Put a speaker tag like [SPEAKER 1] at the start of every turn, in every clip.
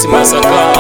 [SPEAKER 1] Beats Masaka.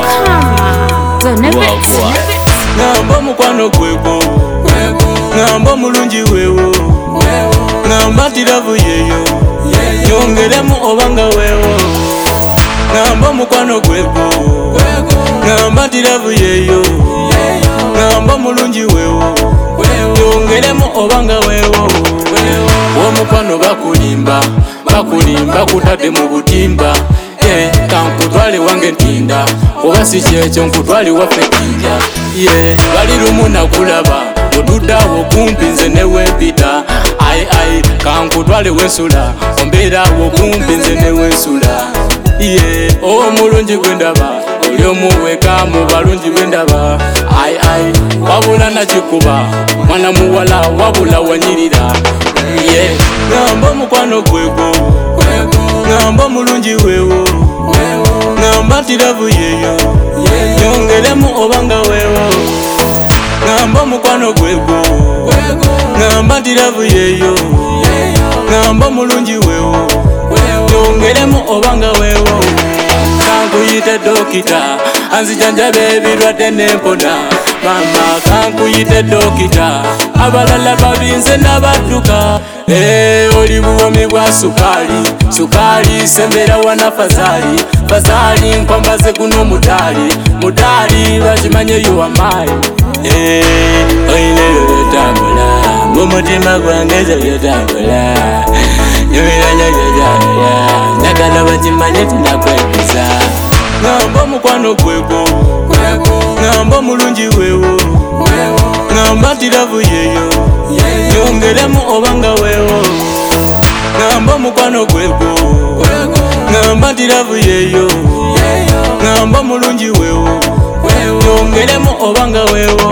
[SPEAKER 2] Ngamba mukwano gwego, ngamba mulungi wewo, ngamba tiravu yeyo, nyongeremu obanga wewo. Ngamba mukwano gwego, ngamba tiravu yeyo, ngamba mulungi wewo, nyongeremu obanga wewo. Omukwano bakulimba, bakulimba kutadde mu butimba. Kankutwale wange ntinda, oba si kyekyo nkutwale waffe kinja. Bali lumu nakulaba, oduddawo kumpi nze newempita. Ai kankutwale wensula, ombeerawo kumpi nze newensula. Omulungi gwendaba, oli omuweka mu balungi bwendaba. Ai wabula nakikuba, mwana muwala wabula wanyirira. Ngamba mukwano gwego, ngamba mulungi wewo, ngamba tiravu yeyo, nyongeremu obanga wewo. Ngamba mukwano gwego, ngamba tiravu yeyo, ngamba mulungi wewo, nyongeremu obanga wewo. Kankuyite dokita, anzijanjabe ebirwadde n'empona. Mama kankuyite dokita, abalala babinze n'abadduka. Oli buwomi bwa sukali, sukali sembera wana fazali, fazali nkwambaze kuno mudali, mudali bakimanye you are mine. Oyine yotambula, mumutima gwange yotambula, yobiranya yotambula, njagala bakimanye tinakwekisa. Ngamba mukwano gwego, ngamba mulungi wewo, ngamba tiravu yeyo, nyongeremu obanga wewo. Ngamba mukwano gwego, ngamba tiravu yeyo, ngamba mulungi wewo, nyongeremu obanga wewo.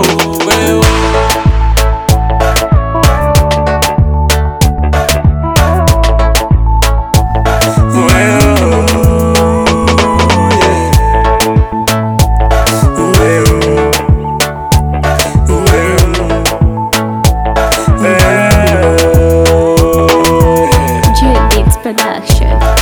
[SPEAKER 3] Beats Production.